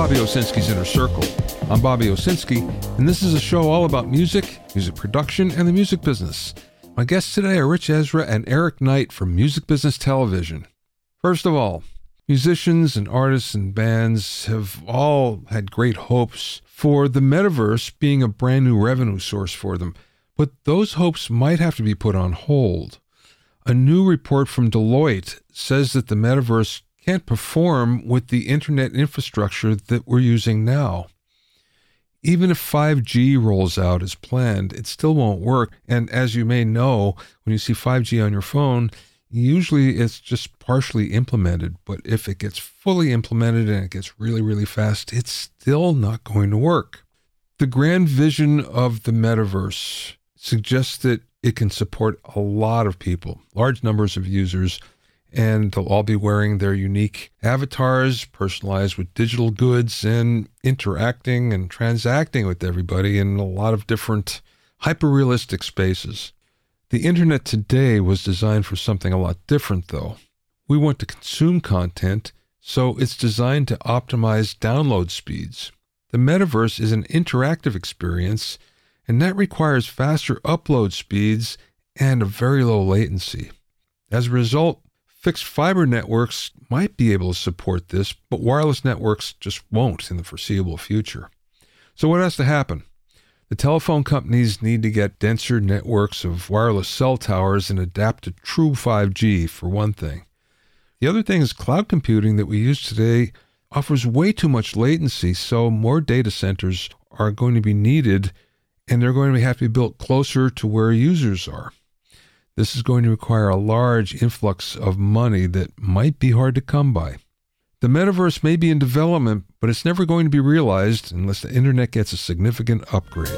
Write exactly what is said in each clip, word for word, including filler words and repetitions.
Bobby Owsinski's Inner Circle. I'm Bobby Owsinski, and this is a show all about music, music production, and the music business. My guests today are Rich Ezra and Eric Knight from Music Business Television. First of all, musicians and artists and bands have all had great hopes for the metaverse being a brand new revenue source for them, but those hopes might have to be put on hold. A new report from Deloitte says that the metaverse can't perform with the internet infrastructure that we're using now. Even if five G rolls out as planned, it still won't work. And as you may know, when you see five G on your phone, usually it's just partially implemented. But if it gets fully implemented and it gets really, really fast, it's still not going to work. The grand vision of the metaverse suggests that it can support a lot of people, large numbers of users, and they'll all be wearing their unique avatars, personalized with digital goods, and interacting and transacting with everybody in a lot of different hyper-realistic spaces. The internet today was designed for something a lot different, though. We want to consume content, so it's designed to optimize download speeds. The metaverse is an interactive experience, and that requires faster upload speeds and a very low latency. As a result, fixed fiber networks might be able to support this, but wireless networks just won't in the foreseeable future. So what has to happen? The telephone companies need to get denser networks of wireless cell towers and adapt to true five G, for one thing. The other thing is cloud computing that we use today offers way too much latency, so more data centers are going to be needed, and they're going to have to be built closer to where users are. This is going to require a large influx of money that might be hard to come by. The metaverse may be in development, but it's never going to be realized unless the internet gets a significant upgrade.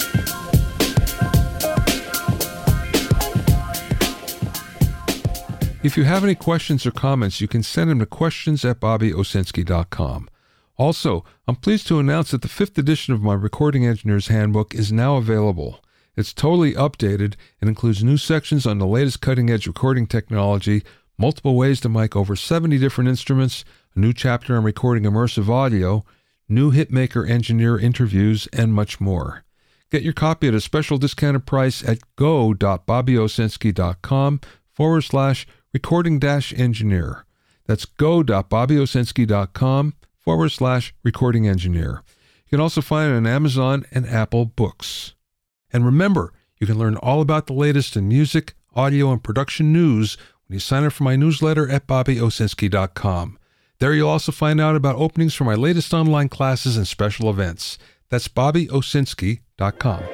If you have any questions or comments, you can send them to questions at bobby owsinski dot com. Also, I'm pleased to announce that the fifth edition of my Recording Engineer's Handbook is now available. It's totally updated and includes new sections on the latest cutting-edge recording technology, multiple ways to mic over seventy different instruments, a new chapter on recording immersive audio, new hitmaker engineer interviews, and much more. Get your copy at a special discounted price at go.bobbyowsinski.com forward slash recording dash engineer. That's go.bobbyowsinski.com forward slash recording engineer. You can also find it on Amazon and Apple Books. And remember, you can learn all about the latest in music, audio, and production news when you sign up for my newsletter at bobby owsinski dot com. There you'll also find out about openings for my latest online classes and special events. That's bobby owsinski dot com.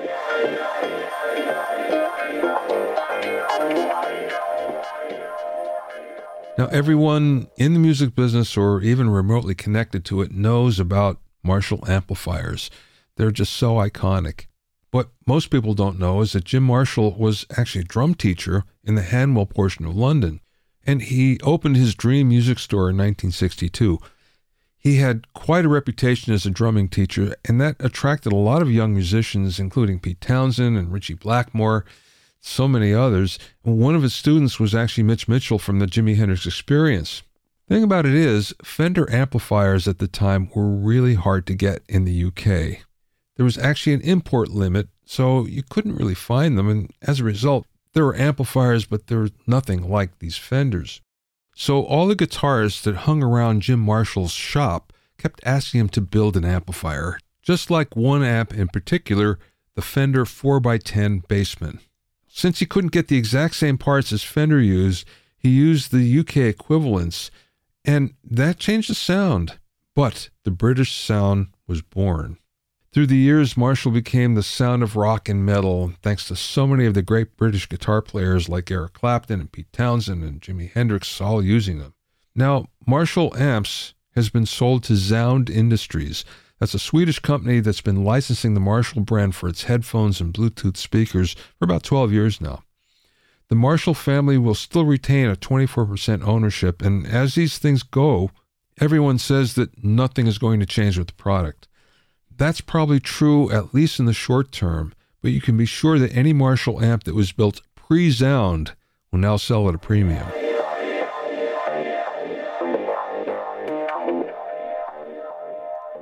Now, everyone in the music business or even remotely connected to it knows about Marshall amplifiers. They're just so iconic. What most people don't know is that Jim Marshall was actually a drum teacher in the Hanwell portion of London, and he opened his Dream Music Store in nineteen sixty-two. He had quite a reputation as a drumming teacher, and that attracted a lot of young musicians, including Pete Townsend and Ritchie Blackmore, so many others. And one of his students was actually Mitch Mitchell from the Jimi Hendrix Experience. The thing about it is, Fender amplifiers at the time were really hard to get in the U K. There was actually an import limit, so you couldn't really find them, and as a result, there were amplifiers, but there was nothing like these Fenders. So all the guitarists that hung around Jim Marshall's shop kept asking him to build an amplifier, just like one amp in particular, the Fender four by ten Bassman. Since he couldn't get the exact same parts as Fender used, he used the U K equivalents, and that changed the sound. But the British sound was born. Through the years, Marshall became the sound of rock and metal, thanks to so many of the great British guitar players like Eric Clapton and Pete Townsend and Jimi Hendrix all using them. Now, Marshall Amps has been sold to Zound Industries. That's a Swedish company that's been licensing the Marshall brand for its headphones and Bluetooth speakers for about twelve years now. The Marshall family will still retain a twenty-four percent ownership, and as these things go, everyone says that nothing is going to change with the product. That's probably true, at least in the short term, but you can be sure that any Marshall amp that was built pre-Zound will now sell at a premium.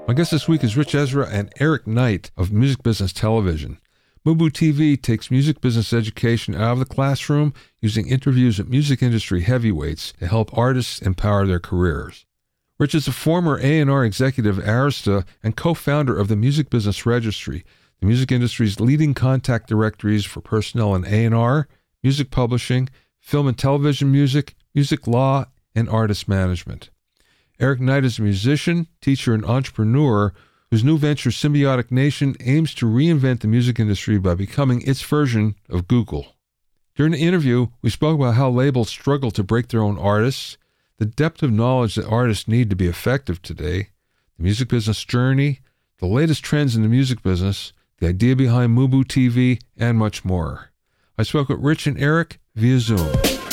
My guest this week is Rich Ezra and Eric Knight of Music Business Television. Mubu T V takes music business education out of the classroom using interviews with music industry heavyweights to help artists empower their careers. Rich is a former A and R executive at Arista and co-founder of the Music Business Registry, the music industry's leading contact directories for personnel in A and R, music publishing, film and television music, music law, and artist management. Eric Knight is a musician, teacher, and entrepreneur whose new venture, Symbiotic Nation, aims to reinvent the music industry by becoming its version of Google. During the interview, we spoke about how labels struggle to break their own artists, the depth of knowledge that artists need to be effective today, the music business journey, the latest trends in the music business, the idea behind Mubu T V, and much more. I spoke with Rich and Eric via Zoom.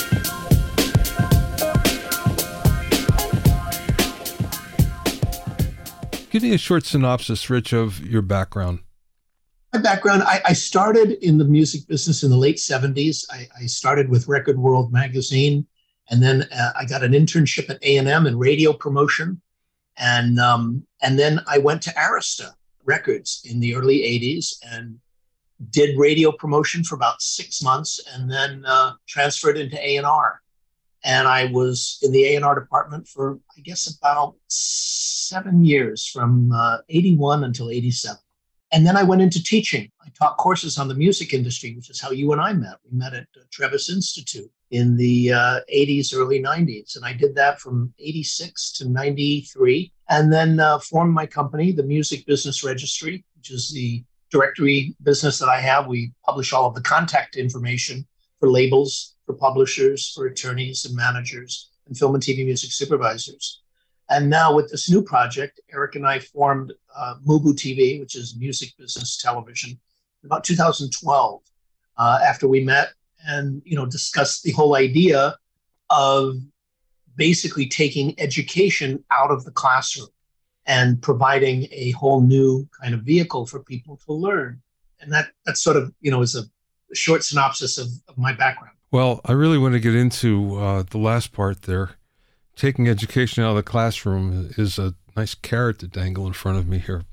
Give me a short synopsis, Rich, of your background. My background, I, I started in the music business in the late seventies. I, I started with Record World magazine, and then uh, I got an internship at A and M in radio promotion. And, um, and then I went to Arista Records in the early eighties and did radio promotion for about six months and then uh, transferred into A and R. And I was in the A and R department for, I guess, about seven years, from uh, eighty-one until eighty-seven. And then I went into teaching. I taught courses on the music industry, which is how you and I met. We met at uh, Travis Institute in the uh, eighties, early nineties. And I did that from eighty-six to ninety-three. And then uh, formed my company, the Music Business Registry, which is the directory business that I have. We publish all of the contact information for labels, for publishers, for attorneys and managers, and film and T V music supervisors. And now with this new project, Eric and I formed uh, Mubu T V, which is Music Business Television, in about two thousand twelve, uh, after we met and you know discussed the whole idea of basically taking education out of the classroom and providing a whole new kind of vehicle for people to learn. And that that sort of, you know, is a short synopsis of, of my background. Well, I really want to get into uh, the last part there. Taking education out of the classroom is a nice carrot to dangle in front of me here.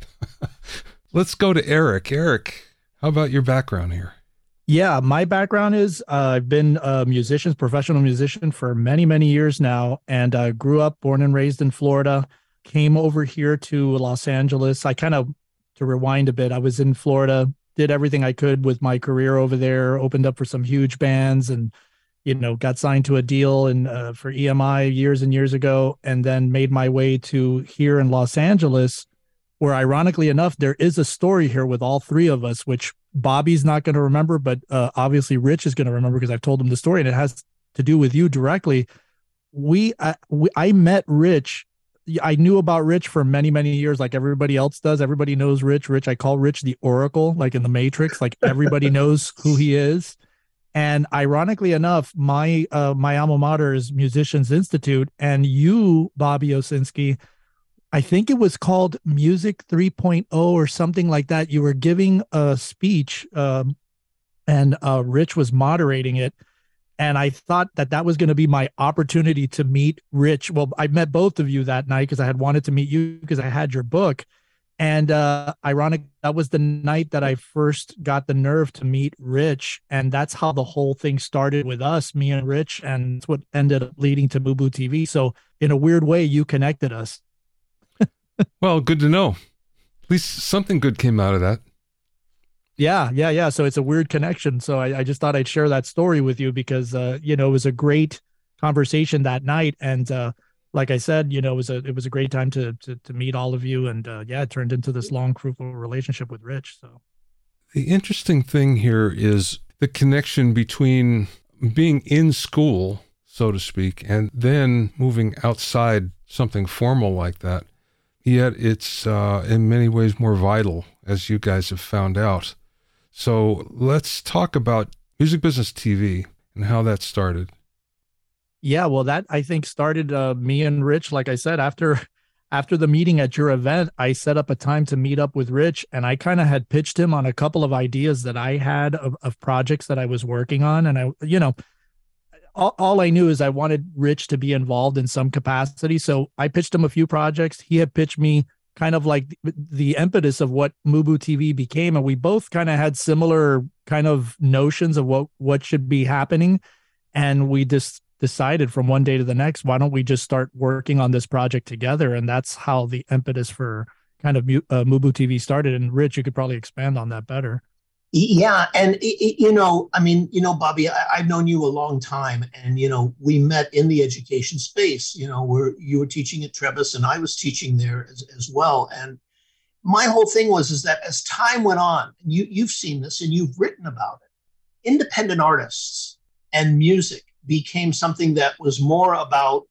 Let's go to Eric. Eric, how about your background here? Yeah, my background is uh, I've been a musician, professional musician for many, many years now, and uh, grew up, born and raised in Florida, came over here to Los Angeles. I kind of, to rewind a bit, I was in Florida, did everything I could with my career over there, opened up for some huge bands and, you know, got signed to a deal and uh, for E M I years and years ago, and then made my way to here in Los Angeles, where ironically enough, there is a story here with all three of us, which Bobby's not going to remember, but uh, obviously Rich is going to remember because I've told him the story and it has to do with you directly. We, I, we, I met Rich. I knew about Rich for many, many years, like everybody else does. Everybody knows Rich. Rich, I call Rich the Oracle, like in the Matrix, like everybody knows who he is. And ironically enough, my uh, my alma mater is Musicians Institute, and you, Bobby Owsinski, I think it was called Music three point oh or something like that. You were giving a speech, um, and uh, Rich was moderating it. And I thought that that was going to be my opportunity to meet Rich. Well, I met both of you that night because I had wanted to meet you because I had your book. And uh, ironic, that was the night that I first got the nerve to meet Rich. And that's how the whole thing started with us, me and Rich. And it's what ended up leading to Mubu T V. So in a weird way, you connected us. Well, good to know. At least something good came out of that. Yeah, yeah, yeah. So it's a weird connection. So I, I just thought I'd share that story with you because, uh, you know, it was a great conversation that night. And uh, like I said, you know, it was a it was a great time to to, to meet all of you. And uh, yeah, it turned into this long, fruitful relationship with Rich. So the interesting thing here is the connection between being in school, so to speak, and then moving outside something formal like that. Yet it's uh, in many ways more vital, as you guys have found out. So let's talk about Music Business T V and how that started. Yeah, well, that I think started uh, me and Rich. Like I said, after after the meeting at your event, I set up a time to meet up with Rich, and I kind of had pitched him on a couple of ideas that I had of, of projects that I was working on. And I, you know, all, all I knew is I wanted Rich to be involved in some capacity. So I pitched him a few projects. He had pitched me kind of like the impetus of what Mubu T V became. And we both kind of had similar kind of notions of what, what should be happening. And we just decided from one day to the next, why don't we just start working on this project together? And that's how the impetus for kind of uh, Mubu T V started. And Rich, you could probably expand on that better. Yeah. And, you know, I mean, you know, Bobby, I, I've known you a long time, and, you know, we met in the education space, you know, where you were teaching at Trebas and I was teaching there as, as well. And my whole thing was, is that as time went on, and you, you've seen this and you've written about it, independent artists and music became something that was more about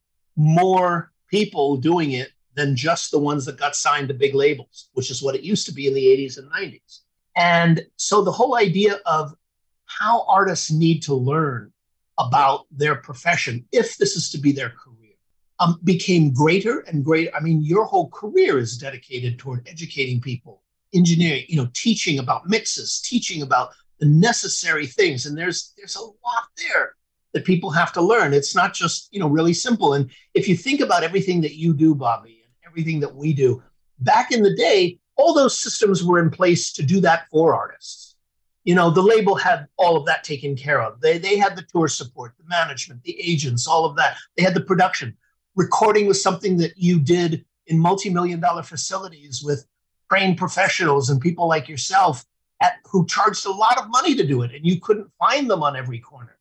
more people doing it than just the ones that got signed to big labels, which is what it used to be in the eighties and nineties. And so the whole idea of how artists need to learn about their profession, if this is to be their career, um, became greater and greater. I mean, your whole career is dedicated toward educating people, engineering, you know, teaching about mixes, teaching about the necessary things. And there's there's a lot there that people have to learn. It's not just, you know, really simple. And if you think about everything that you do, Bobby, and everything that we do, back in the day, all those systems were in place to do that for artists. You know, the label had all of that taken care of. They, they had the tour support, the management, the agents, all of that. They had the production. Recording was something that you did in multi-million dollar facilities with trained professionals and people like yourself at, who charged a lot of money to do it, and you couldn't find them on every corner.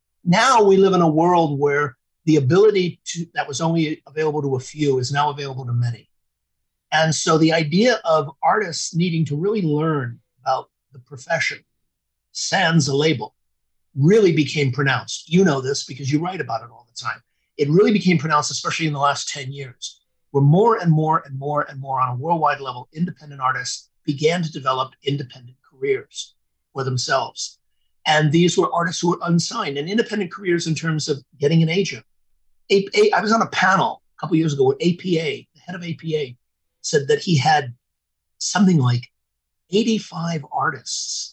Now we live in a world where the ability to that was only available to a few is now available to many. And so the idea of artists needing to really learn about the profession, sans a label, really became pronounced. You know this because you write about it all the time. It really became pronounced, especially in the last ten years, where more and more and more and more on a worldwide level, independent artists began to develop independent careers for themselves. And these were artists who were unsigned, and independent careers in terms of getting an agent. A, a, I was on a panel a couple of years ago where A P A, the head of A P A, said that he had something like eighty-five artists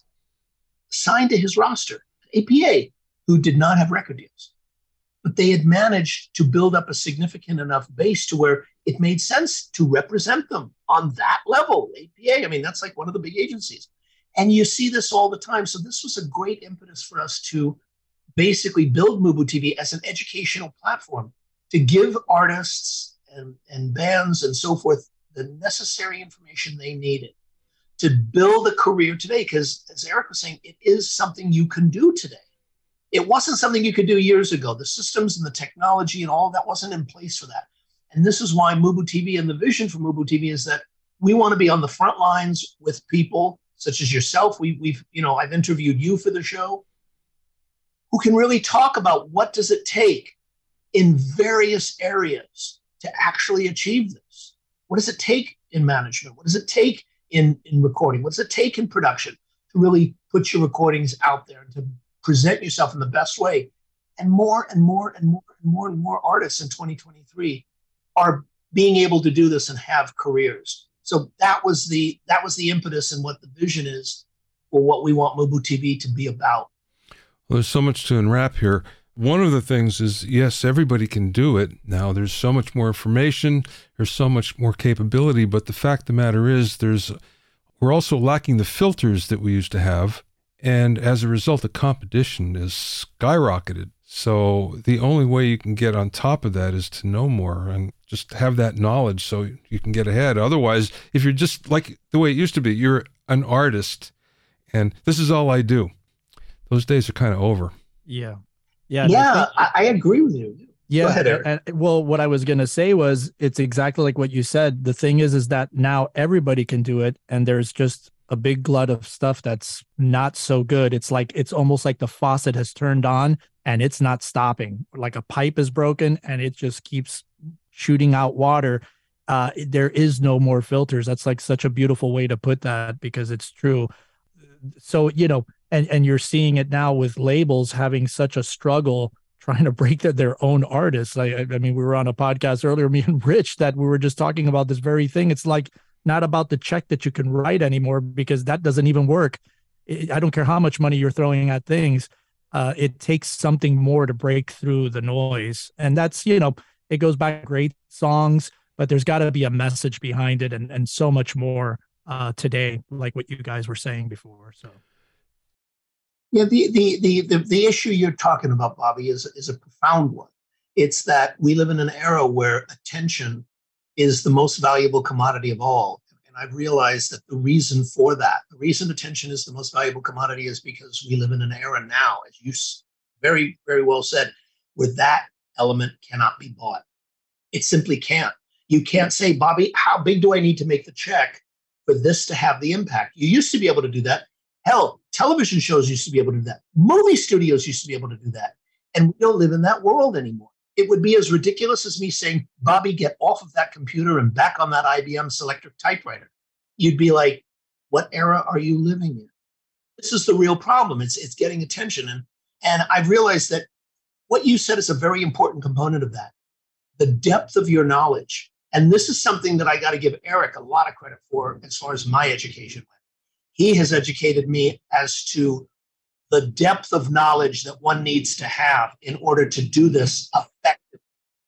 signed to his roster, A P A, who did not have record deals. But they had managed to build up a significant enough base to where it made sense to represent them on that level. A P A, I mean, that's like one of the big agencies. And you see this all the time. So this was a great impetus for us to basically build Mubu T V as an educational platform to give artists and, and bands and so forth the necessary information they needed to build a career today. Because as Eric was saying, it is something you can do today. It wasn't something you could do years ago. The systems and the technology and all of that wasn't in place for that. And this is why Mubu T V and the vision for Mubu T V is that we want to be on the front lines with people such as yourself. We, we've, you know, I've interviewed you for the show, who can really talk about what does it take in various areas to actually achieve this. What does it take in management? What does it take in, in recording? What does it take in production to really put your recordings out there and to present yourself in the best way? And more and more and more and more and more artists in twenty twenty-three are being able to do this and have careers. So that was the that was the impetus and what the vision is for what we want Mubu T V to be about. Well, there's so much to unwrap here. One of the things is, yes, everybody can do it now. There's so much more information. There's so much more capability. But the fact of the matter is, there's we're also lacking the filters that we used to have. And as a result, the competition is skyrocketed. So the only way you can get on top of that is to know more and just have that knowledge so you can get ahead. Otherwise, if you're just like the way it used to be, you're an artist and this is all I do. Those days are kind of over. Yeah. Yeah. Yeah, I, I agree with you. Yeah. Go ahead, Eric. And, and, well, what I was going to say was it's exactly like what you said. The thing is, is that now everybody can do it. And there's just a big glut of stuff that's not so good. It's like, it's almost like the faucet has turned on and it's not stopping. Like a pipe is broken and it just keeps shooting out water. Uh, there is no more filters. That's like such a beautiful way to put that because it's true. So, you know, and, and you're seeing it now with labels having such a struggle trying to break their, their own artists. I, I mean, we were on a podcast earlier, me and Rich, that we were just talking about this very thing. It's like not about the check that you can write anymore because that doesn't even work. It, I don't care how much money you're throwing at things. Uh, it takes something more to break through the noise. And that's, you know, it goes back to great songs, but there's got to be a message behind it, and and so much more uh, today, like what you guys were saying before. So. Yeah, the, the the the the issue you're talking about, Bobby, is is a profound one. It's that we live in an era where attention is the most valuable commodity of all. And I've realized that the reason for that, the reason attention is the most valuable commodity is because we live in an era now, as you very, very well said, where that element cannot be bought. It simply can't. You can't say, Bobby, how big do I need to make the check for this to have the impact? You used to be able to do that. Hell, television shows used to be able to do that. Movie studios used to be able to do that. And we don't live in that world anymore. It would be as ridiculous as me saying, Bobby, get off of that computer and back on that I B M Selectric typewriter. You'd be like, what era are you living in? This is the real problem. It's, it's getting attention. And, and I've realized that what you said is a very important component of that. The depth of your knowledge. And this is something that I got to give Eric a lot of credit for as far as my education went. He has educated me as to the depth of knowledge that one needs to have in order to do this effectively.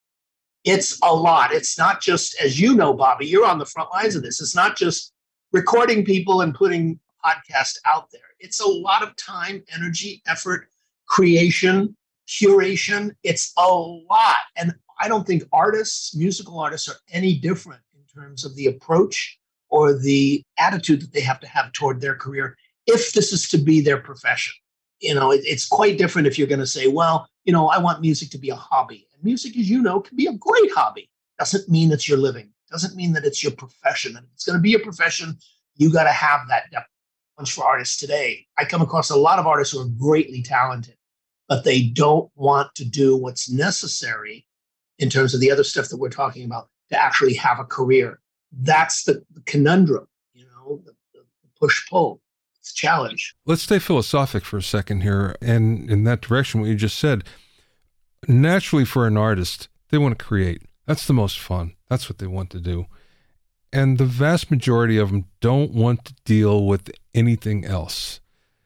It's a lot. It's not just, as you know, Bobby, you're on the front lines of this. It's not just recording people and putting podcasts out there. It's a lot of time, energy, effort, creation, curation. It's a lot. And I don't think artists, musical artists, are any different in terms of the approach or the attitude that they have to have toward their career if this is to be their profession. You know, it, it's quite different if you're going to say, well, you know, I want music to be a hobby. And music, as you know, can be a great hobby. Doesn't mean it's your living. Doesn't mean that it's your profession. And if it's going to be a profession, you got to have that depth. Punch for artists today. I come across a lot of artists who are greatly talented, but they don't want to do what's necessary in terms of the other stuff that we're talking about to actually have a career. That's the, the conundrum, you know, the, the push-pull. It's a challenge. Let's stay philosophic for a second here. And in that direction, what you just said, naturally for an artist, they want to create. That's the most fun. That's what they want to do. And the vast majority of them don't want to deal with anything else.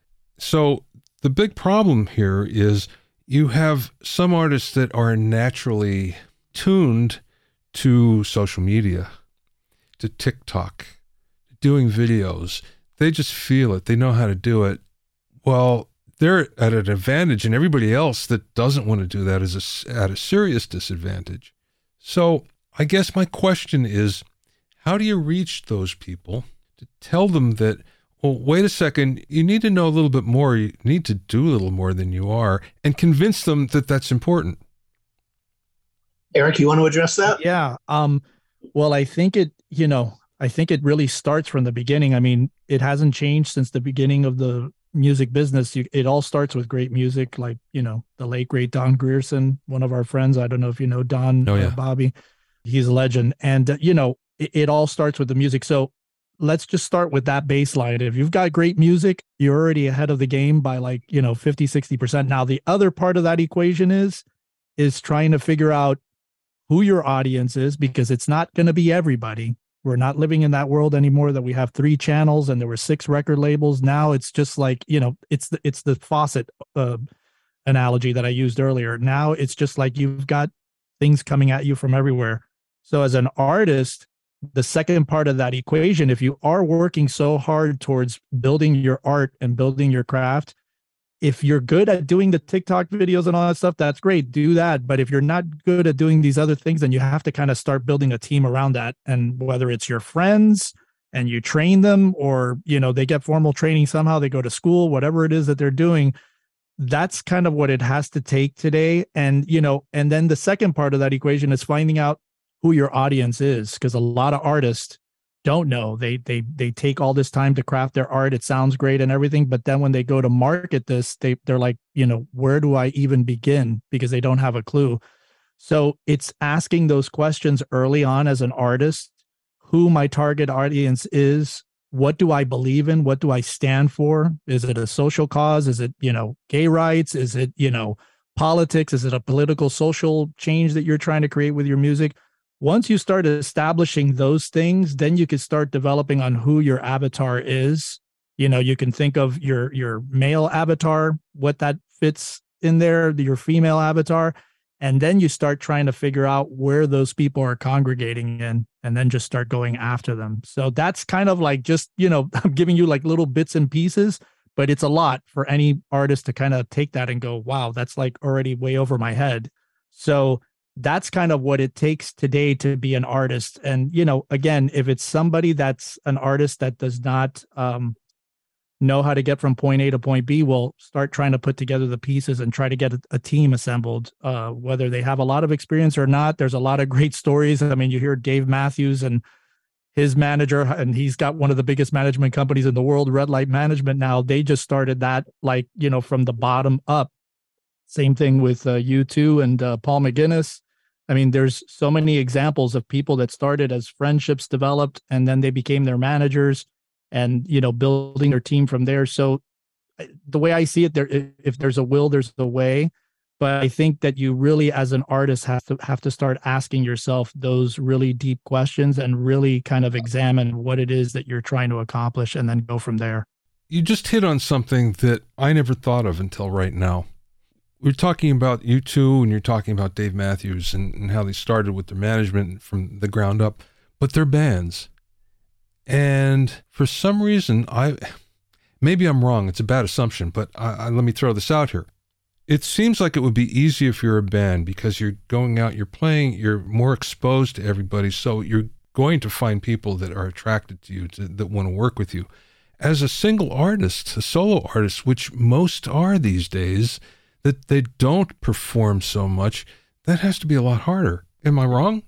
So the big problem here is you have some artists that are naturally tuned to social media, to TikTok, doing videos. They just feel it. They know how to do it. Well, they're at an advantage, and everybody else that doesn't want to do that is a, at a serious disadvantage. So I guess my question is, how do you reach those people to tell them that, well, wait a second, you need to know a little bit more. You need to do a little more than you are, and convince them that that's important. Eric, you want to address that? Yeah. Um, well, I think it, you know, I think it really starts from the beginning. I mean, it hasn't changed since the beginning of the music business. You, it all starts with great music, like, you know, the late, great Don Grierson, one of our friends. I don't know if you know Don, oh, yeah. uh, Bobby. He's a legend. And, uh, you know, it, it all starts with the music. So let's just start with that baseline. If you've got great music, you're already ahead of the game by like, you know, fifty, sixty percent. Now, the other part of that equation is, is trying to figure out who your audience is, because it's not going to be everybody. We're not living in that world anymore that we have three channels and there were six record labels. Now it's just like, you know, it's the, it's the faucet uh, analogy that I used earlier. Now it's just like you've got things coming at you from everywhere. So as an artist, the second part of that equation, if you are working so hard towards building your art and building your craft, if you're good at doing the TikTok videos and all that stuff, that's great. Do that. But if you're not good at doing these other things, then you have to kind of start building a team around that. And whether it's your friends and you train them, or, you know, they get formal training somehow, they go to school, whatever it is that they're doing, that's kind of what it has to take today. And, you know, and then the second part of that equation is finding out who your audience is, because a lot of artists don't know. They they they take all this time to craft their art. It sounds great and everything, but then when they go to market this, they they're like, you know, where do I even begin? Because they don't have a clue. So it's asking those questions early on as an artist, who my target audience is, what do I believe in? What do I stand for? Is it a social cause? Is it, you know, gay rights? Is it, you know, politics? Is it a political social change that you're trying to create with your music? Once you start establishing those things, then you can start developing on who your avatar is. You know, you can think of your, your male avatar, what that fits in there, your female avatar. And then you start trying to figure out where those people are congregating in, and then just start going after them. So that's kind of like just, you know, I'm giving you like little bits and pieces, but it's a lot for any artist to kind of take that and go, wow, that's like already way over my head. So that's kind of what it takes today to be an artist. And, you know, again, if it's somebody that's an artist that does not um, know how to get from point A to point B, well, start trying to put together the pieces and try to get a, a team assembled, uh, whether they have a lot of experience or not. There's a lot of great stories. I mean, you hear Dave Matthews and his manager, and he's got one of the biggest management companies in the world, Red Light Management. Now they just started that, like, you know, from the bottom up. Same thing with uh, U two and uh, Paul McGuinness. I mean, there's so many examples of people that started as friendships developed, and then they became their managers, and, you know, building their team from there. So the way I see it, there, if there's a will, there's a way. But I think that you really, as an artist, have to have to start asking yourself those really deep questions and really kind of examine what it is that you're trying to accomplish, and then go from there. You just hit on something that I never thought of until right now. We're talking about U two, and you're talking about Dave Matthews and, and how they started with their management from the ground up, but they're bands. And for some reason, I maybe I'm wrong. It's a bad assumption, but I, I, let me throw this out here. It seems like it would be easy if you're a band, because you're going out, you're playing, you're more exposed to everybody. So you're going to find people that are attracted to you, to, that want to work with you. As a single artist, a solo artist, which most are these days, that they don't perform so much, that has to be a lot harder. Am I wrong?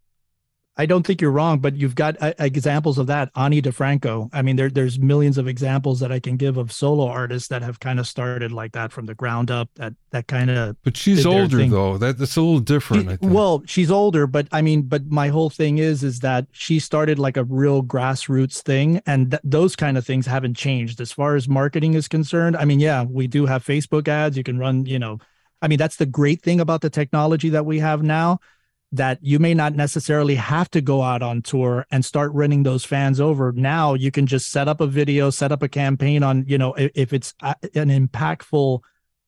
I don't think you're wrong, but you've got uh, examples of that. Ani DeFranco. I mean, there, there's millions of examples that I can give of solo artists that have kind of started like that from the ground up. That that kind of. But she's older though. That that's a little different. She, I think. Well, she's older, but I mean, but my whole thing is, is that she started like a real grassroots thing, and th- those kind of things haven't changed as far as marketing is concerned. I mean, yeah, we do have Facebook ads. You can run, you know, I mean, that's the great thing about the technology that we have now, that you may not necessarily have to go out on tour and start winning those fans over. Now you can just set up a video, set up a campaign on, you know, if, if it's an impactful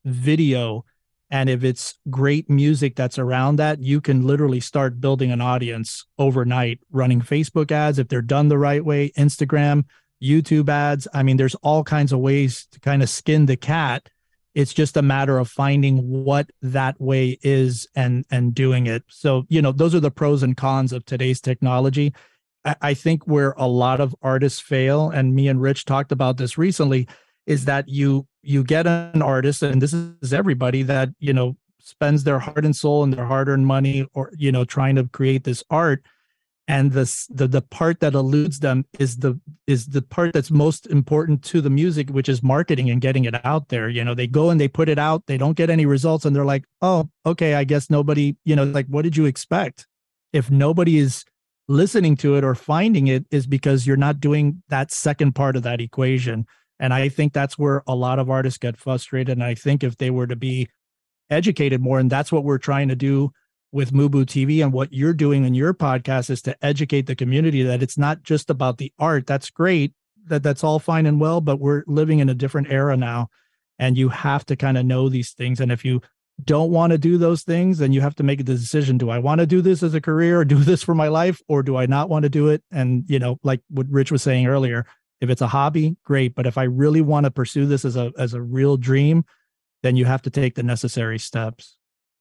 video and if it's great music that's around that, you can literally start building an audience overnight, running Facebook ads if they're done the right way, Instagram, YouTube ads. I mean, there's all kinds of ways to kind of skin the cat. It's just a matter of finding what that way is and and doing it. So, you know, those are the pros and cons of today's technology. I, I think where a lot of artists fail, and me and Rich talked about this recently, is that you you get an artist, and this is everybody, that, you know, spends their heart and soul and their hard-earned money, or, you know, trying to create this art. And this, the the part that eludes them is the is the part that's most important to the music, which is marketing and getting it out there. You know, they go and they put it out, they don't get any results, and they're like, oh, okay, I guess nobody, you know, like, what did you expect? If nobody is listening to it or finding it, is because you're not doing that second part of that equation. And I think that's where a lot of artists get frustrated. And I think if they were to be educated more, and that's what we're trying to do with Mubu T V, and what you're doing in your podcast is to educate the community that it's not just about the art. That's great. That that's all fine and well, but we're living in a different era now, and you have to kind of know these things. And if you don't want to do those things, then you have to make a decision. Do I want to do this as a career, or do this for my life, or do I not want to do it? And, you know, like what Rich was saying earlier, if it's a hobby, great. But if I really want to pursue this as a, as a real dream, then you have to take the necessary steps.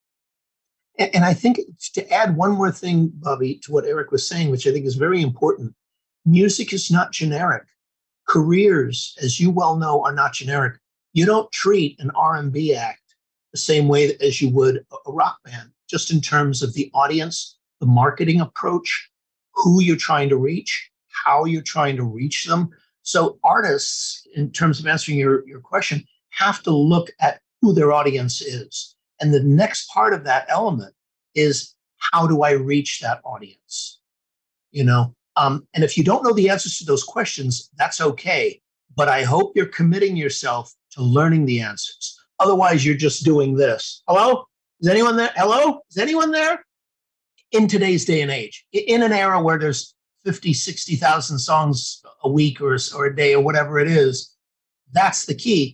And I think to add one more thing, Bobby, to what Eric was saying, which I think is very important, music is not generic. Careers, as you well know, are not generic. You don't treat an R and B act the same way as you would a rock band, just in terms of the audience, the marketing approach, who you're trying to reach, how you're trying to reach them. So artists, in terms of answering your, your question, have to look at who their audience is. And the next part of that element is, how do I reach that audience? You know, um, and if you don't know the answers to those questions, that's okay. But I hope you're committing yourself to learning the answers. Otherwise, you're just doing this. Hello? Is anyone there? Hello? Is anyone there? In today's day and age, in an era where there's fifty, sixty thousand songs a week or, or a day or whatever it is, that's the key.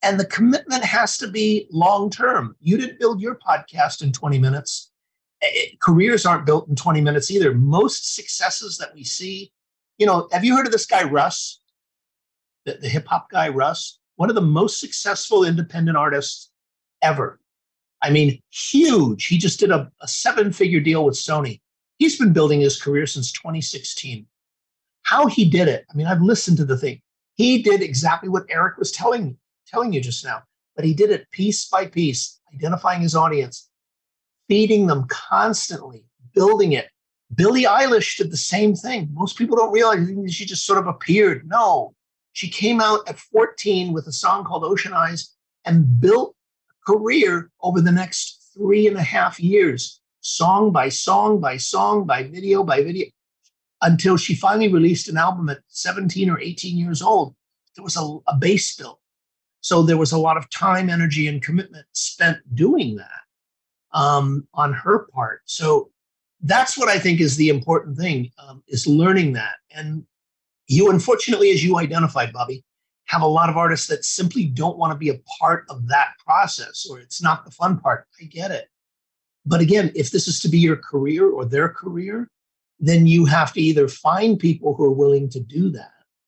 And the commitment has to be long-term. You didn't build your podcast in twenty minutes. It, careers aren't built in twenty minutes either. Most successes that we see, you know, have you heard of this guy, Russ? The, the hip hop guy, Russ? One of the most successful independent artists ever. I mean, huge. He just did a, a seven-figure deal with Sony. He's been building his career since twenty sixteen. How he did it, I mean, I've listened to the thing. He did exactly what Eric was telling me. telling you just now, but he did it piece by piece, identifying his audience, feeding them constantly, building it. Billie Eilish did the same thing. Most people don't realize she just sort of appeared. No, she came out at fourteen with a song called Ocean Eyes and built a career over the next three and a half years, song by song by song, by video by video, until she finally released an album at seventeen or eighteen years old. There was a, a base built. So there was a lot of time, energy, and commitment spent doing that um, on her part. So that's what I think is the important thing, um, is learning that. And you, unfortunately, as you identified, Bobby, have a lot of artists that simply don't want to be a part of that process, or it's not the fun part. I get it. But again, if this is to be your career or their career, then you have to either find people who are willing to do that.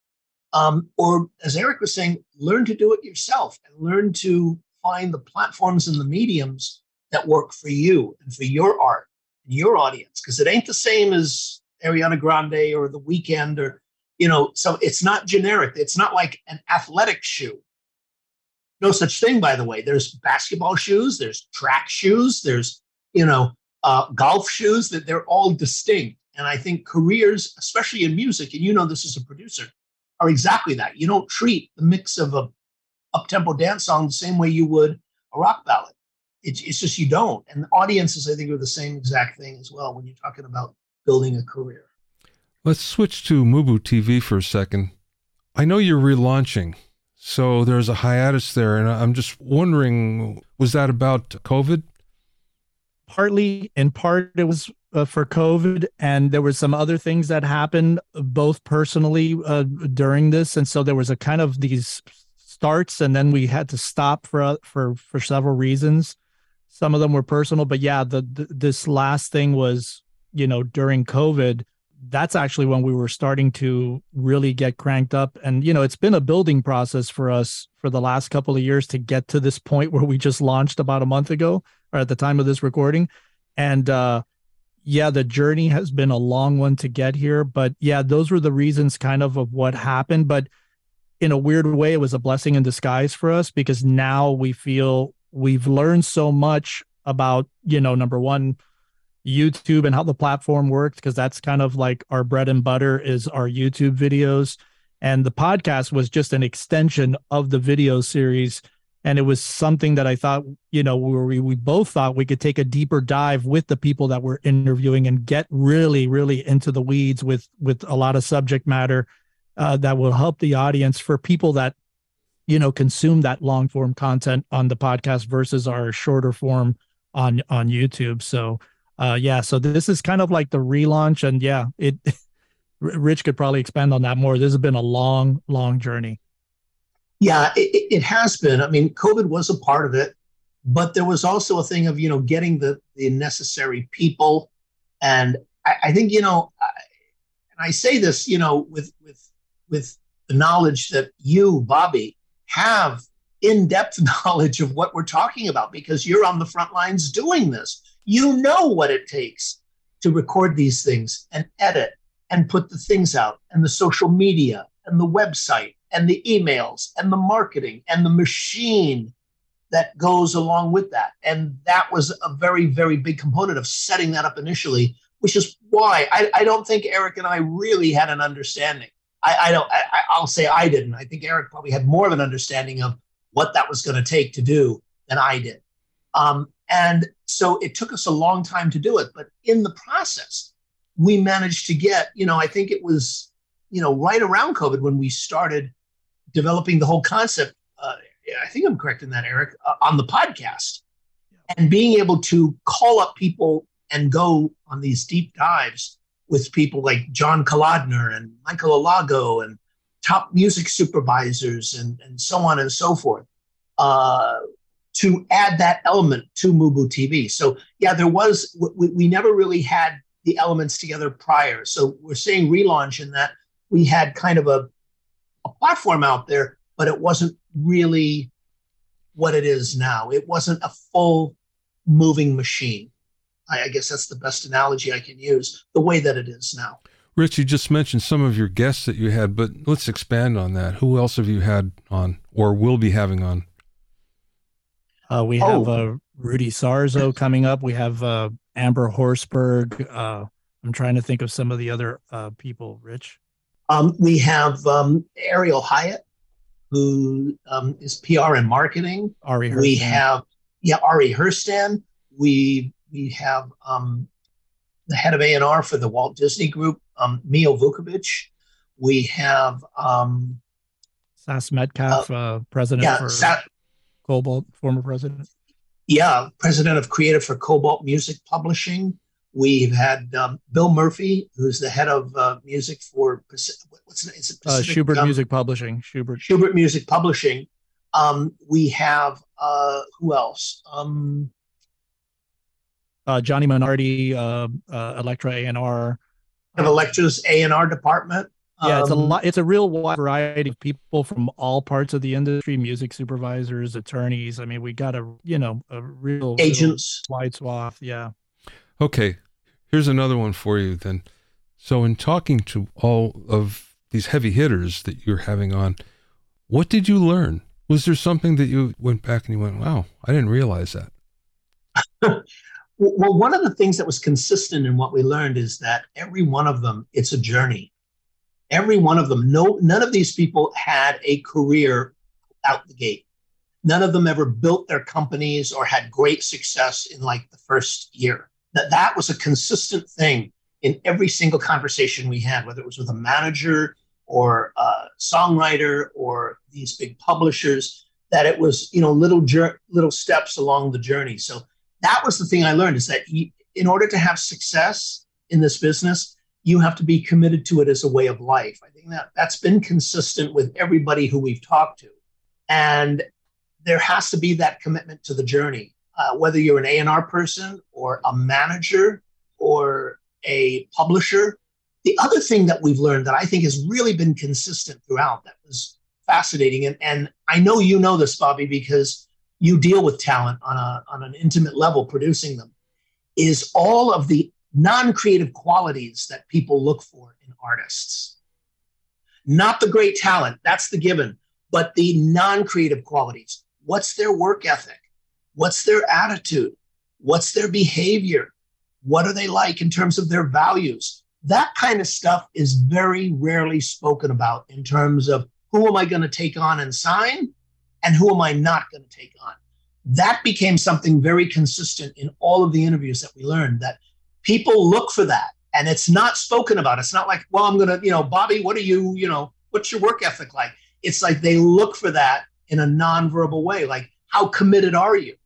Um, or, as Eric was saying, learn to do it yourself and learn to find the platforms and the mediums that work for you and for your art and your audience. Because it ain't the same as Ariana Grande or The Weeknd, or, you know, so it's not generic. It's not like an athletic shoe. No such thing, by the way. There's basketball shoes, there's track shoes, there's, you know, uh, golf shoes, that they're all distinct. And I think careers, especially in music, and you know this as a producer, are exactly that. You don't treat the mix of a up-tempo dance song the same way you would a rock ballad. It's, it's just you don't. And the audiences, I think, are the same exact thing as well when you're talking about building a career. Let's switch to Mubu T V for a second. I know you're relaunching, so there's a hiatus there, and I'm just wondering, was that about COVID? Partly, in part, it was uh, for COVID, and there were some other things that happened, both personally uh, during this, and so there was a kind of these starts, and then we had to stop for for for several reasons. Some of them were personal, but yeah, the, the this last thing was, you know, during COVID. That's actually when we were starting to really get cranked up. And, you know, it's been a building process for us for the last couple of years to get to this point where we just launched about a month ago, or at the time of this recording. And uh, yeah, the journey has been a long one to get here. But yeah, those were the reasons kind of of what happened. But in a weird way, it was a blessing in disguise for us, because now we feel we've learned so much about, you know, number one, YouTube and how the platform worked, because that's kind of like our bread and butter is our YouTube videos. And the podcast was just an extension of the video series. And it was something that I thought, you know, we, we both thought we could take a deeper dive with the people that we're interviewing and get really, really into the weeds with, with a lot of subject matter uh, that will help the audience, for people that, you know, consume that long form content on the podcast versus our shorter form on, on YouTube. So Uh, yeah, so this is kind of like the relaunch, and yeah, it. Rich could probably expand on that more. This has been a long, long journey. Yeah, it, it has been. I mean, COVID was a part of it, but there was also a thing of, you know, getting the, the necessary people. And I, I think, you know, I, and I say this, you know, with, with, with the knowledge that you, Bobby, have in-depth knowledge of what we're talking about, because you're on the front lines doing this. You know what it takes to record these things and edit and put the things out, and the social media and the website and the emails and the marketing and the machine that goes along with that. And that was a very, very big component of setting that up initially, which is why I, I don't think Eric and I really had an understanding. I, I don't, I, I'll say I didn't. I think Eric probably had more of an understanding of what that was going to take to do than I did. Um, and so it took us a long time to do it. But in the process, we managed to get, you know, I think it was, you know, right around COVID when we started developing the whole concept. Uh, I think I'm correct in that, Eric, uh, on the podcast. And being able to call up people and go on these deep dives with people like John Kolodner and Michael Alago and top music supervisors and, and so on and so forth. uh, to add that element to Mubu T V. So yeah, there was, we, we never really had the elements together prior. So we're saying relaunch in that we had kind of a, a platform out there, but it wasn't really what it is now. It wasn't a full moving machine. I, I guess that's the best analogy I can use, the way that it is now. Rich, you just mentioned some of your guests that you had, but let's expand on that. Who else have you had on or will be having on? Uh, we have uh, Rudy Sarzo coming up. We have uh, Amber Horsberg. Uh, I'm trying to think of some of the other uh, people, Rich. Um, we have um, Ariel Hyatt, who um, is P R and marketing. Ari Hurstan. We have, yeah, Ari Hurstan. We we have um, the head of A and R for the Walt Disney Group, um, Mio Vukovic. We have um, Sas Metcalf, uh, uh, president yeah, for Sa- Cobalt, former president. Yeah, president of creative for Cobalt Music Publishing. We've had um, Bill Murphy, who's the head of uh, music for what's the name? Is it uh, Schubert um, Music Publishing. Schubert. Schubert Music Publishing. Um, we have uh, who else? Um, uh, Johnny Minardi, uh, uh, Elektra A and R. Of Elektra's A and R department. Yeah, it's a um, lot. It's a real wide variety of people from all parts of the industry: music supervisors, attorneys. I mean, we got a you know a real agents, real wide swath. Yeah. Okay, here's another one for you then. So, in talking to all of these heavy hitters that you're having on, what did you learn? Was there something that you went back and you went, "Wow, I didn't realize that"? Well, one of the things that was consistent in what we learned is that every one of them, it's a journey. Every one of them, no, none of these people had a career out the gate. None of them ever built their companies or had great success in like the first year. That that was a consistent thing in every single conversation we had, whether it was with a manager or a songwriter or these big publishers, that it was, you know, little jur- little steps along the journey. So that was the thing I learned, is that you, in order to have success in this business, you have to be committed to it as a way of life. I think that that's been consistent with everybody who we've talked to. And there has to be that commitment to the journey, uh, whether you're an A and R person or a manager or a publisher. The other thing that we've learned that I think has really been consistent throughout that was fascinating, and, and I know you know this, Bobby, because you deal with talent on a on an intimate level, producing them, is all of the non-creative qualities that people look for in artists. Not the great talent, that's the given, but the non-creative qualities. What's their work ethic? What's their attitude? What's their behavior? What are they like in terms of their values? That kind of stuff is very rarely spoken about in terms of who am I going to take on and sign and who am I not going to take on. That became something very consistent in all of the interviews that we learned, that people look for that, and it's not spoken about. It's not like, well, I'm going to, you know, Bobby, what are you, you know, what's your work ethic like? It's like they look for that in a nonverbal way. Like, how committed are you?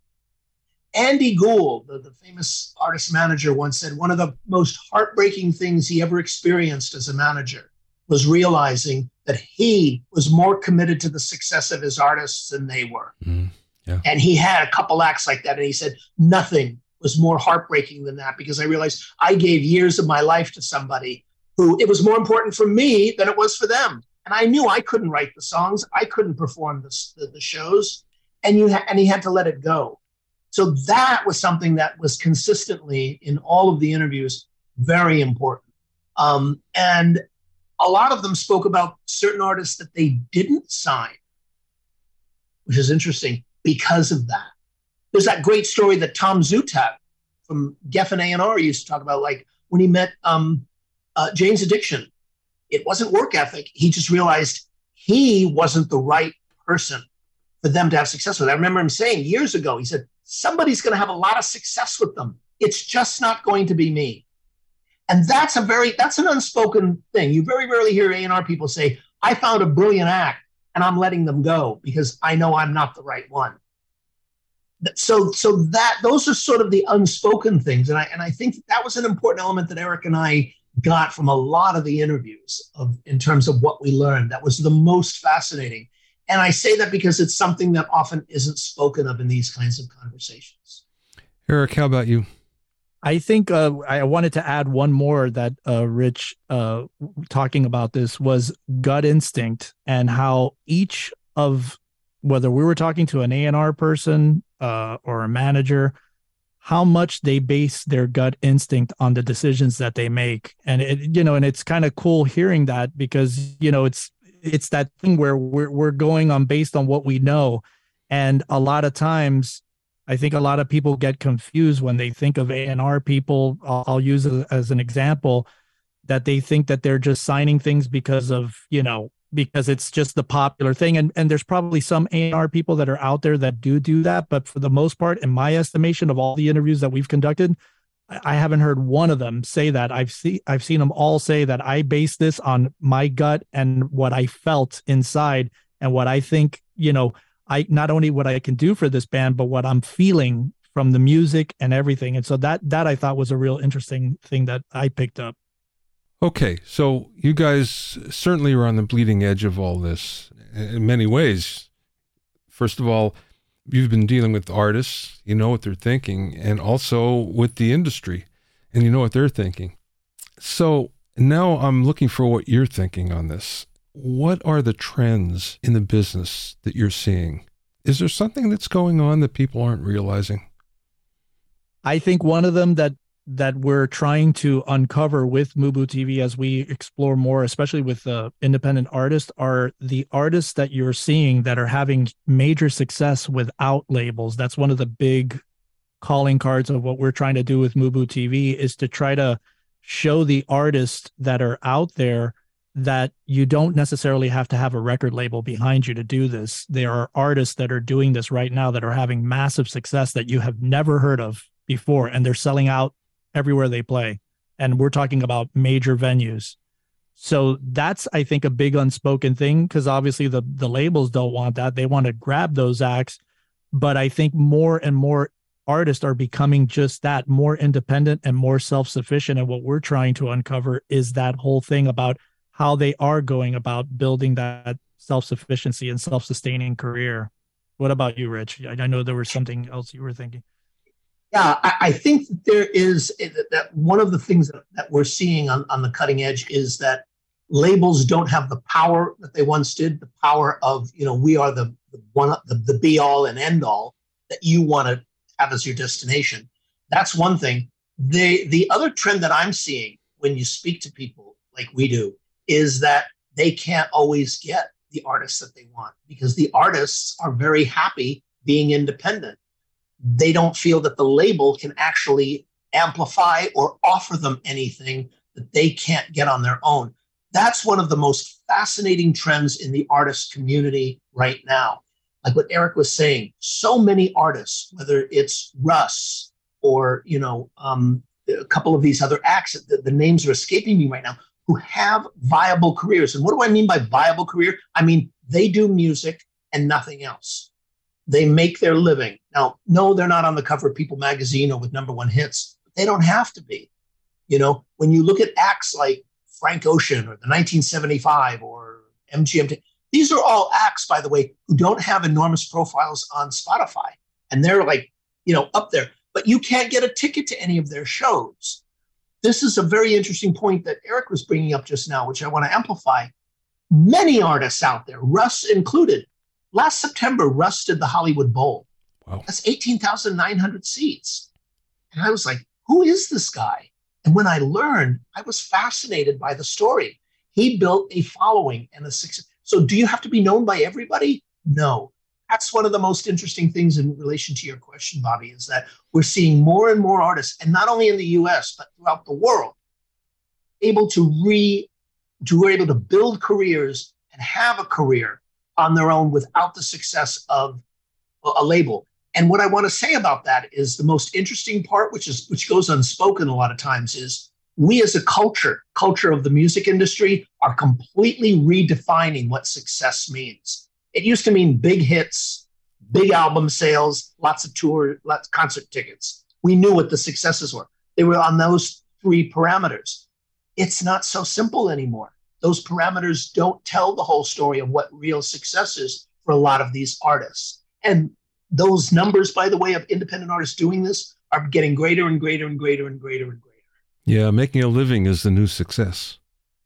Andy Gould, the, the famous artist manager, once said one of the most heartbreaking things he ever experienced as a manager was realizing that he was more committed to the success of his artists than they were. Mm, yeah. And he had a couple acts like that. And he said, nothing was more heartbreaking than that, because I realized I gave years of my life to somebody who it was more important for me than it was for them. And I knew I couldn't write the songs. I couldn't perform the, the, the shows. And, you ha- and he had to let it go. So that was something that was consistently in all of the interviews very important. Um, and a lot of them spoke about certain artists that they didn't sign, which is interesting because of that. There's that great story that Tom Zutaut from Geffen A and R used to talk about, like when he met um, uh, Jane's Addiction. It wasn't work ethic. He just realized he wasn't the right person for them to have success with. I remember him saying years ago, he said, somebody's going to have a lot of success with them. It's just not going to be me. And that's a very, that's an unspoken thing. You very rarely hear A and R people say, I found a brilliant act and I'm letting them go because I know I'm not the right one. So, so that, those are sort of the unspoken things. And I, and I think that was an important element that Eric and I got from a lot of the interviews of, in terms of what we learned. That was the most fascinating. And I say that because it's something that often isn't spoken of in these kinds of conversations. Eric, how about you? I think uh, I wanted to add one more that uh, Rich uh, talking about this was gut instinct, and how each of, whether we were talking to an A and R person uh, or a manager, how much they base their gut instinct on the decisions that they make. And it, you know, and it's kind of cool hearing that, because, you know, it's, it's that thing where we're, we're going on based on what we know. And a lot of times, I think a lot of people get confused when they think of A and R people. I'll, I'll use it as an example, that they think that they're just signing things because of, you know, because it's just the popular thing. And, and there's probably some A and R people that are out there that do do that. But for the most part, in my estimation of all the interviews that we've conducted, I, I haven't heard one of them say that. I've seen, I've seen them all say that I base this on my gut and what I felt inside, and what I think, you know, I, not only what I can do for this band, but what I'm feeling from the music and everything. And so that, that I thought was a real interesting thing that I picked up. Okay, so you guys certainly are on the bleeding edge of all this in many ways. First of all, you've been dealing with artists, you know what they're thinking, and also with the industry, and you know what they're thinking. So now I'm looking for what you're thinking on this. What are the trends in the business that you're seeing? Is there something that's going on that people aren't realizing? I think one of them that that we're trying to uncover with Mubu T V as we explore more, especially with uh, independent artists, are the artists that you're seeing that are having major success without labels. That's one of the big calling cards of what we're trying to do with Mubu T V, is to try to show the artists that are out there that you don't necessarily have to have a record label behind you to do this. There are artists that are doing this right now that are having massive success that you have never heard of before, and they're selling out everywhere they play. And we're talking about major venues. So that's, I think, a big unspoken thing, because obviously the, the labels don't want that. They want to grab those acts. But I think more and more artists are becoming just that, more independent and more self-sufficient. And what we're trying to uncover is that whole thing about how they are going about building that self-sufficiency and self-sustaining career. What about you, Rich? I, I know there was something else you were thinking. Yeah, I, I think that there is that one of the things that, that we're seeing on, on the cutting edge is that labels don't have the power that they once did, the power of, you know, we are the, the one, the, the be all and end all that you want to have as your destination. That's one thing. The, the other trend that I'm seeing when you speak to people like we do is that they can't always get the artists that they want, because the artists are very happy being independent. They don't feel that the label can actually amplify or offer them anything that they can't get on their own. That's one of the most fascinating trends in the artist community right now. Like what Eric was saying, so many artists, whether it's Russ or, you know, um, a couple of these other acts, the, the names are escaping me right now, who have viable careers. And what do I mean by viable career? I mean, they do music and nothing else. They make their living. Now, no, they're not on the cover of People magazine or with number one hits. They don't have to be. You know, when you look at acts like Frank Ocean or the nineteen seventy-five or M G M T, these are all acts, by the way, who don't have enormous profiles on Spotify. And they're like, you know, up there. But you can't get a ticket to any of their shows. This is a very interesting point that Eric was bringing up just now, which I want to amplify. Many artists out there, Russ included. Last September, Russ did the Hollywood Bowl. Wow. That's eighteen thousand nine hundred seats. And I was like, who is this guy? And when I learned, I was fascinated by the story. He built a following and a success. So do you have to be known by everybody? No. That's one of the most interesting things in relation to your question, Bobby, is that we're seeing more and more artists, and not only in the U S, but throughout the world, able to re, to were able to build careers and have a career on their own without the success of a label. And what I want to say about that is the most interesting part, which is which goes unspoken a lot of times, is we as a culture, culture of the music industry, are completely redefining what success means. It used to mean big hits, big album sales, lots of tour, lots of concert tickets. We knew what the successes were. They were on those three parameters. It's not so simple anymore. Those parameters don't tell the whole story of what real success is for a lot of these artists. And those numbers, by the way, of independent artists doing this are getting greater and greater and greater and greater and greater. Yeah, making a living is the new success,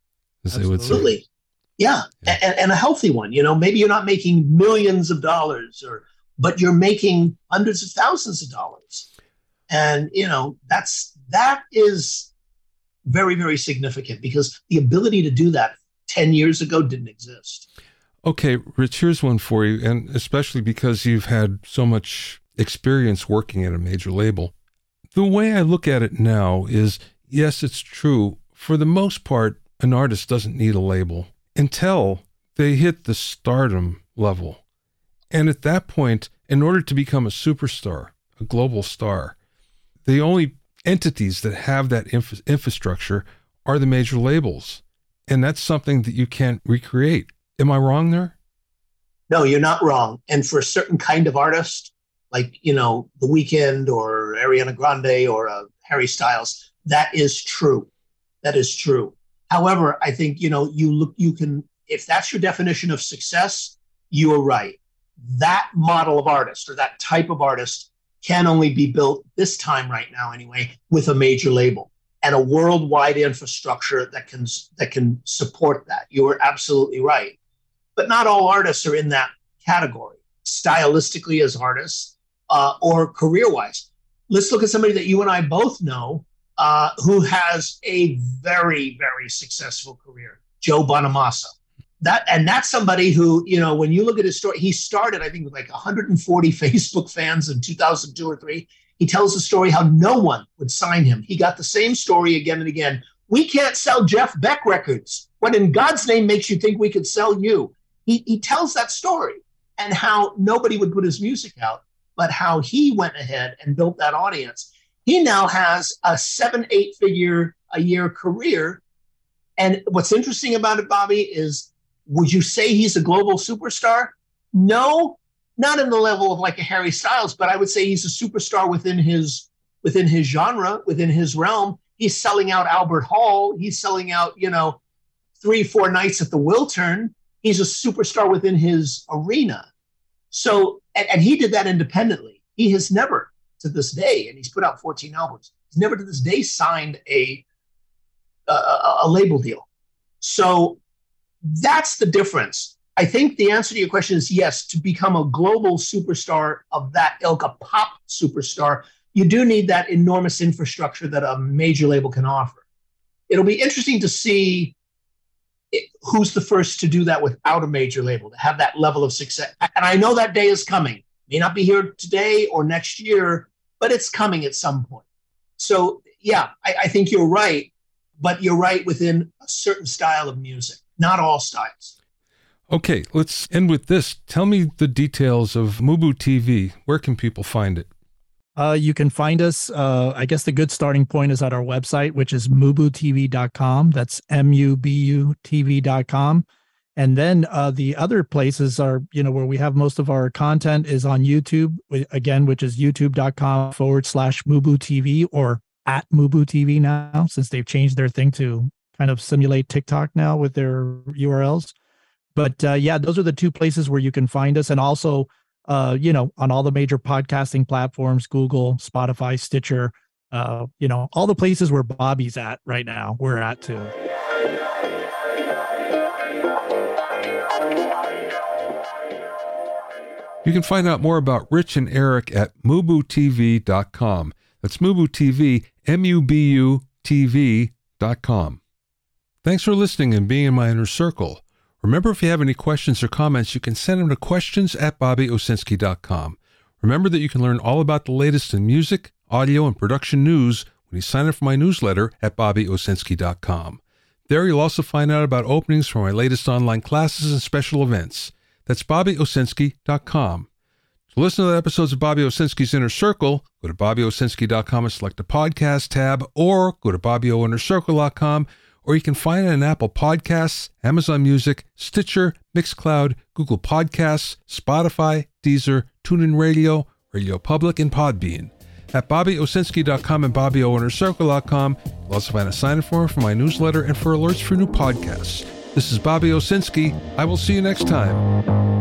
as they would say. Absolutely. Yeah, yeah. And, and a healthy one. You know, maybe you're not making millions of dollars, or but you're making hundreds of thousands of dollars. And, you know, that's that is very, very significant, because the ability to do that ten years ago didn't exist. Okay, Rich, here's one for you, and especially because you've had so much experience working at a major label. The way I look at it now is, yes, it's true. For the most part, an artist doesn't need a label until they hit the stardom level. And at that point, in order to become a superstar, a global star, the only entities that have that inf- infrastructure are the major labels. And that's something that you can't recreate. Am I wrong there? No, you're not wrong. And for a certain kind of artist, like, you know, The Weeknd or Ariana Grande or uh, Harry Styles, that is true. That is true. However, I think, you know, you look, you can, if that's your definition of success, you are right. That model of artist, or that type of artist, can only be built this time right now anyway with a major label and a worldwide infrastructure that can that can support that. You are absolutely right. But not all artists are in that category, stylistically as artists uh, or career-wise. Let's look at somebody that you and I both know uh, who has a very, very successful career, Joe Bonamassa. That, and that's somebody who, you know, when you look at his story, he started, I think, with like one hundred forty Facebook fans in two thousand two or three. He tells the story how no one would sign him. He got the same story again and again. We can't sell Jeff Beck records. What in God's name makes you think we could sell you? He, he tells that story, and how nobody would put his music out, but how he went ahead and built that audience. He now has a seven, eight figure a year career. And what's interesting about it, Bobby, is, would you say he's a global superstar? No, not in the level of like a Harry Styles, but I would say he's a superstar within his within his genre, within his realm. He's selling out Albert Hall. He's selling out, you know, three, four nights at the Wiltern. He's a superstar within his arena. So, and, and he did that independently. He has never, to this day, and he's put out fourteen albums, he's never to this day signed a a, a label deal. So that's the difference. I think the answer to your question is yes. To become a global superstar of that ilk, a pop superstar, you do need that enormous infrastructure that a major label can offer. It'll be interesting to see it, who's the first to do that without a major label, to have that level of success. And I know that day is coming. May not be here today or next year, but it's coming at some point. So yeah, I, I think you're right, but you're right within a certain style of music. Not all styles. Okay, let's end with this. Tell me the details of Mubu T V. Where can people find it? Uh, you can find us. Uh, I guess the good starting point is at our website, which is mubu t v dot com. That's M U B U T V dot com. And then uh, the other places are, you know, where we have most of our content is on YouTube, again, which is youtube.com forward slash Mubu TV, or at Mubu T V now, since they've changed their thing to kind of simulate TikTok now with their U R Ls. But uh, yeah, those are the two places where you can find us. And also, uh, you know, on all the major podcasting platforms, Google, Spotify, Stitcher, uh, you know, all the places where Bobby's at right now, we're at too. You can find out more about Rich and Eric at mubu t v dot com. That's Mubu T V, M U B U T V dot com. Thanks for listening and being in my inner circle. Remember, if you have any questions or comments, you can send them to questions at bobby owsinski dot com. Remember that you can learn all about the latest in music, audio, and production news when you sign up for my newsletter at bobby owsinski dot com. There you'll also find out about openings for my latest online classes and special events. That's bobby owsinski dot com. To listen to the episodes of Bobby Owsinski's Inner Circle, go to bobby owsinski dot com and select the podcast tab, or go to bobby o inner circle dot com, or you can find it on Apple Podcasts, Amazon Music, Stitcher, Mixcloud, Google Podcasts, Spotify, Deezer, TuneIn Radio, Radio Public, and Podbean. At bobby owsinski dot com and bobby o inner circle dot com, you'll also find a sign-up form for my newsletter and for alerts for new podcasts. This is Bobby Owsinski. I will see you next time.